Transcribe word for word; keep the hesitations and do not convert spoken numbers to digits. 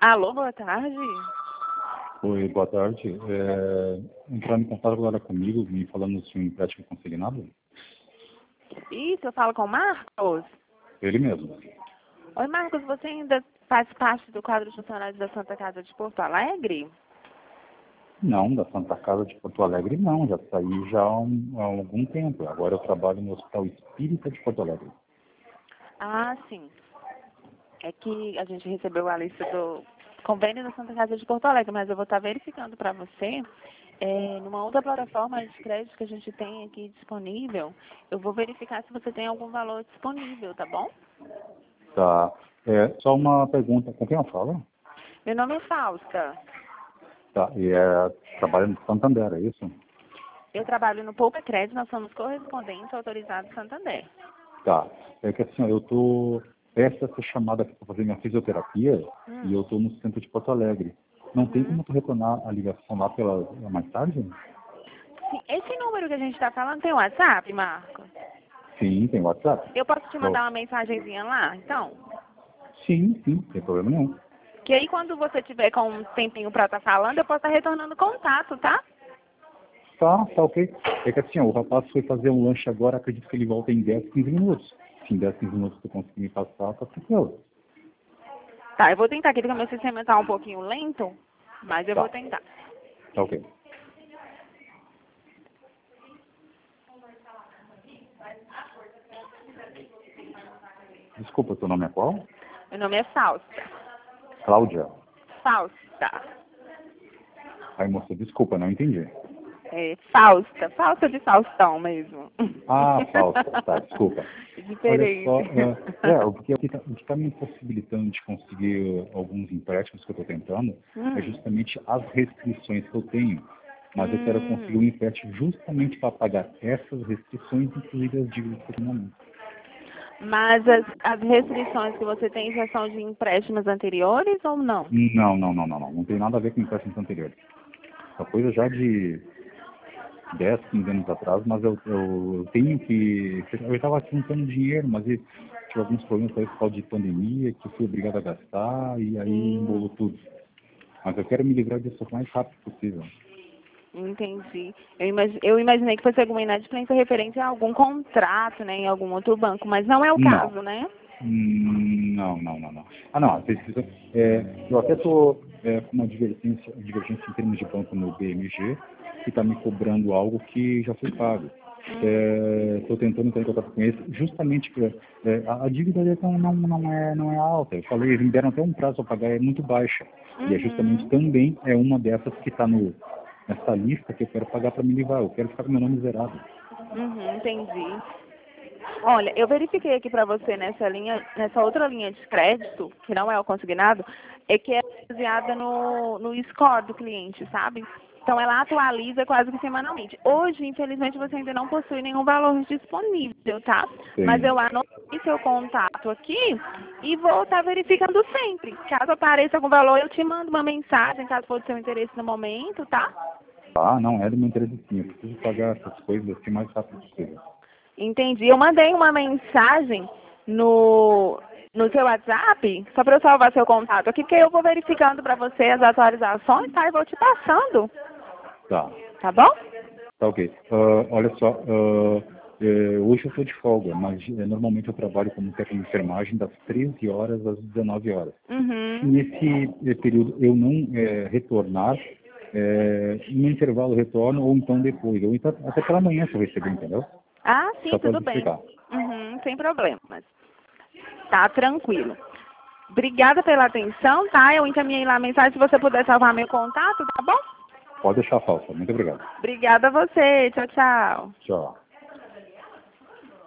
Alô, boa tarde. Oi, boa tarde. É, entraram em contato agora comigo, me falando de um empréstimo consignado? Isso, eu falo com o Marcos. Ele mesmo. Oi, Marcos, você ainda faz parte do quadro de funcionários da Santa Casa de Porto Alegre? Não, da Santa Casa de Porto Alegre não, já saí já há, um, há algum tempo. Agora eu trabalho no Hospital Espírita de Porto Alegre. Ah, sim. É que a gente recebeu a lista do convênio da Santa Casa de Porto Alegre, mas eu vou estar verificando para você, é, numa outra plataforma de crédito que a gente tem aqui disponível, eu vou verificar se você tem algum valor disponível, tá bom? Tá. É, só uma pergunta, com quem eu falo? Meu nome é Fausta. Tá, e é, trabalho no Santander, é isso? Eu trabalho no Poupa Crédito, nós somos correspondentes autorizados Santander. Tá. É que assim, ó, eu tô prestes a ser chamada aqui para fazer minha fisioterapia Hum. e eu tô no centro de Porto Alegre. Não tem Uhum. como tu retornar a ligação lá pela mais tarde? Sim, esse número que a gente está falando tem WhatsApp, Marcos? Sim, tem WhatsApp. Eu posso te Oh. mandar uma mensagenzinha lá, então? Sim, sim, sem problema nenhum. Que aí quando você tiver com um tempinho para estar falando, eu posso estar retornando contato, tá? Tá, tá ok. É que assim, ó, o rapaz foi fazer um lanche agora, acredito que ele volta em dez, quinze minutos. Se em dez, quinze minutos tu conseguir me passar, tá tranquilo. Tá, eu vou tentar aqui, porque o meu sistema está um pouquinho lento, mas eu Tá, vou tentar. tá ok. Desculpa, teu nome é qual? Meu nome é Fausta. Cláudia. Fausta. Aí, moça, desculpa, não entendi. É, Fausta. Fausta de Faustão mesmo. Ah, falsa, tá, desculpa. Diferente. Olha só, é, é, o que está tá me impossibilitando de conseguir alguns empréstimos que eu estou tentando Hum. é justamente as restrições que eu tenho. Mas eu quero conseguir um Hum. empréstimo justamente para pagar essas restrições, inclusive as dívidas que eu tenho no momento. Mas as, as restrições que você tem já são de empréstimos anteriores ou não? Não, não, não, não, não. Não tem nada a ver com empréstimos anteriores. Essa coisa já de dez, quinze anos atrás, mas eu, eu tenho que... Eu estava juntando dinheiro, mas eu tive alguns problemas aí por causa de pandemia, que fui obrigado a gastar, e aí embolou Hum, tudo. Mas eu quero me livrar disso o mais rápido possível. entendi. Eu, imagi eu imaginei que fosse alguma inadimplência referente a algum contrato, né, em algum outro banco, mas não é o Não. caso, né? Hum, Não, não, não, não. Ah, não, a pesquisa, é, eu até estou é, com uma divergência, divergência em termos de banco no B M G, que está me cobrando algo que já foi pago. Hum, Estou tentando entrar em contato com eles, justamente porque é, a, a dívida deles não, não, não, é, não é alta. Eu falei, eles me deram até um prazo para pagar, é muito baixa. E é justamente uhum, também é uma dessas que está nessa lista que eu quero pagar para me livrar. Eu quero ficar com meu nome zerado. uhum, entendi. Olha, eu verifiquei aqui para você nessa linha, nessa outra linha de crédito, que não é o consignado, é que é baseada no, no score do cliente, sabe? Então ela atualiza quase que semanalmente. Hoje, infelizmente, você ainda não possui nenhum valor disponível, tá? Mas Sim. eu anotei seu contato aqui e vou estar verificando sempre. Caso apareça algum valor, eu te mando uma mensagem, caso for do seu interesse no momento, tá? Ah, não, é do meu interesse sim. Eu preciso pagar essas coisas assim o mais rápido possível. Entendi. Eu mandei uma mensagem no, no seu WhatsApp, só para eu salvar seu contato aqui, porque eu vou verificando para você as atualizações, tá? E vou te passando, Tá, tá bom? tá ok. Ah, olha só, ah, eh, hoje eu estou de folga, mas eh, normalmente eu trabalho como técnico de enfermagem das treze horas às dezenove horas. Se Uhum. nesse eh, período eu não eh, retornar, eh, no intervalo eu retorno, ou então depois, ou então até pela manhã se eu receber, entendeu? Ah, sim, Só para tudo bem. explicar. Uhum, sem problemas. Tá tranquilo. Obrigada pela atenção, tá? Eu encaminhei lá a mensagem, se você puder salvar meu contato, tá bom? Pode deixar a falsa. Muito obrigado. Obrigada a você. Tchau, tchau. Tchau.